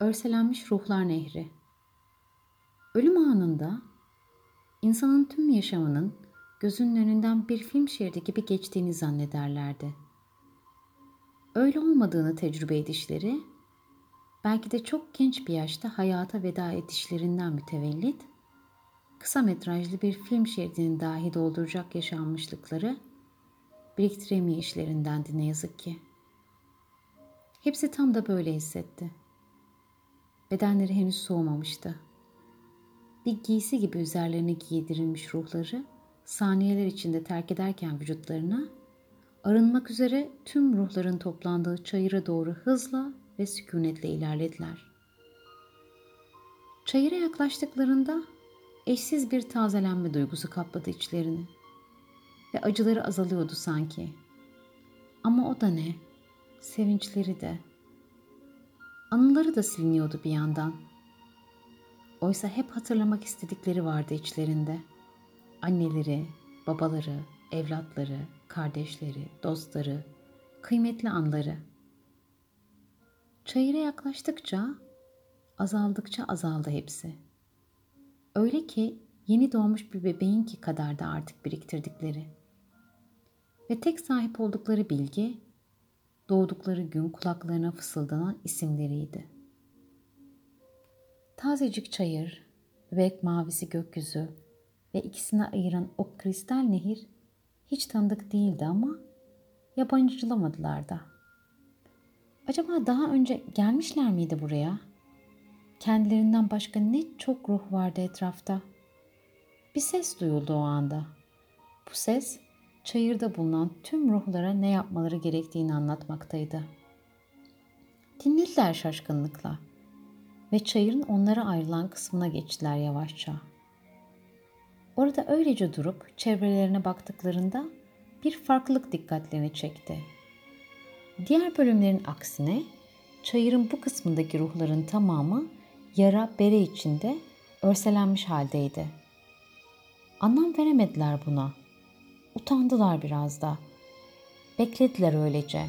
Örselenmiş Ruhlar Nehri. Ölüm anında insanın tüm yaşamının gözünün önünden bir film şeridi gibi geçtiğini zannederlerdi. Öyle olmadığını tecrübe edişleri, belki de çok genç bir yaşta hayata veda edişlerinden mütevellit, kısa metrajlı bir film şeridini dahi dolduracak yaşanmışlıkları biriktiremeyişlerindendi ne yazık ki. Hepsi tam da böyle hissetti. Bedenleri henüz soğumamıştı. Bir giysi gibi üzerlerine giydirilmiş ruhları saniyeler içinde terk ederken vücutlarına, arınmak üzere tüm ruhların toplandığı çayıra doğru hızla ve sükunetle ilerlediler. Çayıra yaklaştıklarında eşsiz bir tazelenme duygusu kapladı içlerini ve acıları azalıyordu sanki. Ama o da ne? Sevinçleri de. Anıları da siliniyordu bir yandan. Oysa hep hatırlamak istedikleri vardı içlerinde. Anneleri, babaları, evlatları, kardeşleri, dostları, kıymetli anları. Çayıra yaklaştıkça, azaldıkça azaldı hepsi. Öyle ki yeni doğmuş bir bebeğinki kadar da artık biriktirdikleri. Ve tek sahip oldukları bilgi, doğdukları gün kulaklarına fısıldanan isimleriydi. Tazecik çayır, bebek mavisi gökyüzü ve ikisini ayıran o kristal nehir hiç tanıdık değildi ama yabancılamadılar da. Acaba daha önce gelmişler miydi buraya? Kendilerinden başka ne çok ruh vardı etrafta. Bir ses duyuldu o anda. Bu ses çayırda bulunan tüm ruhlara ne yapmaları gerektiğini anlatmaktaydı. Dinlediler şaşkınlıkla ve çayırın onlara ayrılan kısmına geçtiler yavaşça. Orada öylece durup çevrelerine baktıklarında bir farklılık dikkatlerini çekti. Diğer bölümlerin aksine çayırın bu kısmındaki ruhların tamamı yara bere içinde örselenmiş haldeydi. Anlam veremediler buna. Utandılar biraz da. Beklediler öylece.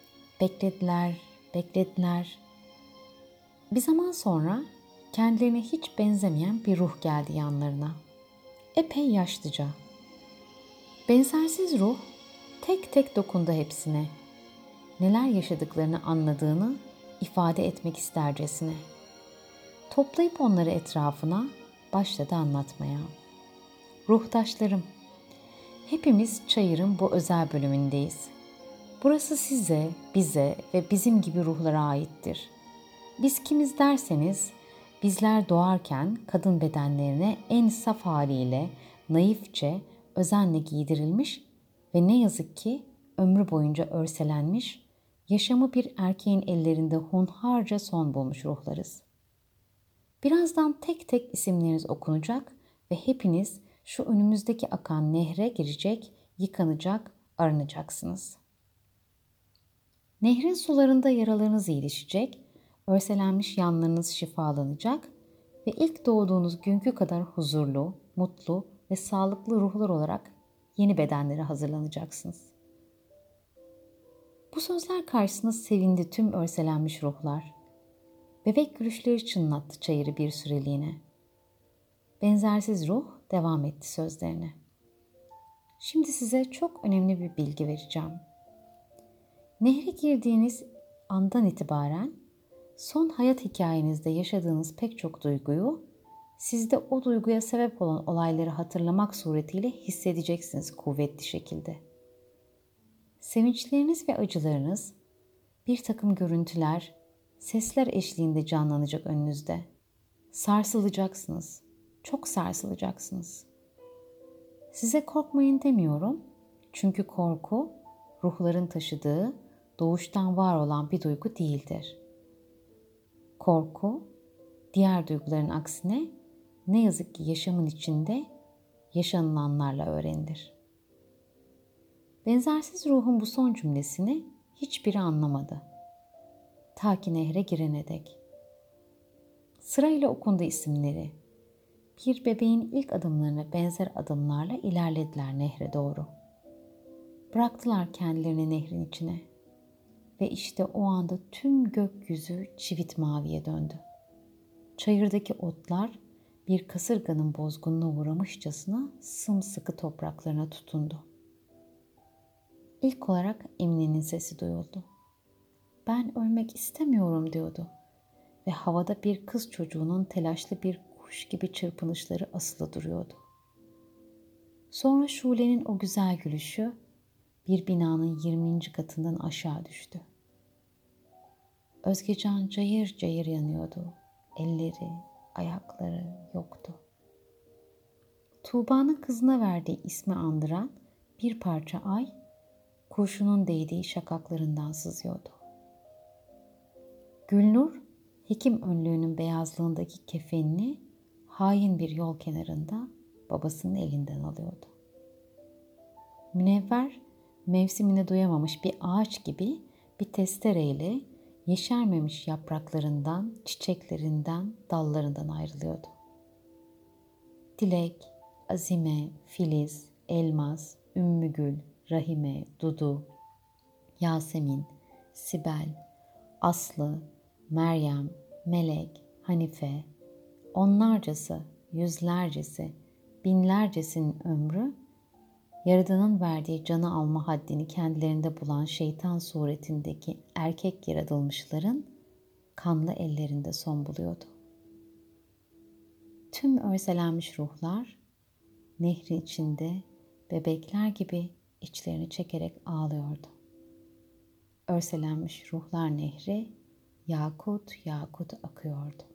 Beklediler. Bir zaman sonra kendilerine hiç benzemeyen bir ruh geldi yanlarına. Epey yaşlıca. Benzersiz ruh tek tek dokundu hepsine. Neler yaşadıklarını anladığını ifade etmek istercesine. Toplayıp onları etrafına başladı anlatmaya. Ruhtaşlarım, hepimiz çayırın bu özel bölümündeyiz. Burası size, bize ve bizim gibi ruhlara aittir. Biz kimiz derseniz, bizler doğarken kadın bedenlerine en saf haliyle, naifçe, özenle giydirilmiş ve ne yazık ki ömrü boyunca örselenmiş, yaşamı bir erkeğin ellerinde hunharca son bulmuş ruhlarız. Birazdan tek tek isimleriniz okunacak ve hepiniz şu önümüzdeki akan nehre girecek, yıkanacak, arınacaksınız. Nehrin sularında yaralarınız iyileşecek, örselenmiş yanlarınız şifalanacak ve ilk doğduğunuz günkü kadar huzurlu, mutlu ve sağlıklı ruhlar olarak yeni bedenlere hazırlanacaksınız. Bu sözler karşısında sevindi tüm örselenmiş ruhlar. Bebek gülüşleri çınlattı çayırı bir süreliğine. Benzersiz ruh devam etti sözlerine. Şimdi size çok önemli bir bilgi vereceğim. Nehre girdiğiniz andan itibaren son hayat hikayenizde yaşadığınız pek çok duyguyu sizde o duyguya sebep olan olayları hatırlamak suretiyle hissedeceksiniz kuvvetli şekilde. Sevinçleriniz ve acılarınız bir takım görüntüler, sesler eşliğinde canlanacak önünüzde. Sarsılacaksınız, çok sarsılacaksınız. Size korkmayın demiyorum çünkü korku ruhların taşıdığı doğuştan var olan bir duygu değildir. Korku, diğer duyguların aksine ne yazık ki yaşamın içinde yaşanılanlarla öğrenilir. Benzersiz ruhun bu son cümlesini hiçbiri anlamadı. Ta ki nehre girene dek. Sırayla okundu isimleri. Bir bebeğin ilk adımlarına benzer adımlarla ilerlediler nehre doğru. Bıraktılar kendilerini nehrin içine Ve işte o anda tüm gökyüzü çivit maviye döndü. Çayırdaki otlar bir kasırganın bozgununa uğramışçasına sımsıkı topraklarına tutundu. İlk olarak Emine'nin sesi duyuldu. "Ben ölmek istemiyorum," diyordu. Ve havada bir kız çocuğunun telaşlı bir kuş gibi çırpınışları asılı duruyordu. Sonra Şule'nin o güzel gülüşü bir binanın 20. katından aşağı düştü. Özgecan cayır cayır yanıyordu. Elleri, ayakları yoktu. Tuğba'nın kızına verdiği ismi andıran bir parça ay kurşunun değdiği şakaklarından sızıyordu. Gülnur, hekim önlüğünün beyazlığındaki kefenini hain bir yol kenarında babasının elinden alıyordu. Münevver, mevsimine doyamamış bir ağaç gibi bir testereyle yeşermemiş yapraklarından, çiçeklerinden, dallarından ayrılıyordu. Dilek, Azime, Filiz, Elmas, Ümmügül, Rahime, Dudu, Yasemin, Sibel, Aslı, Meryem, Melek, Hanife, onlarcası, yüzlercesi, binlercesinin ömrü, Yaradan'ın verdiği canı alma haddini kendilerinde bulan şeytan suretindeki erkek yaratılmışların kanlı ellerinde son buluyordu. Tüm örselenmiş ruhlar nehrin içinde bebekler gibi içlerini çekerek ağlıyordu. Örselenmiş ruhlar nehri yakut yakut akıyordu.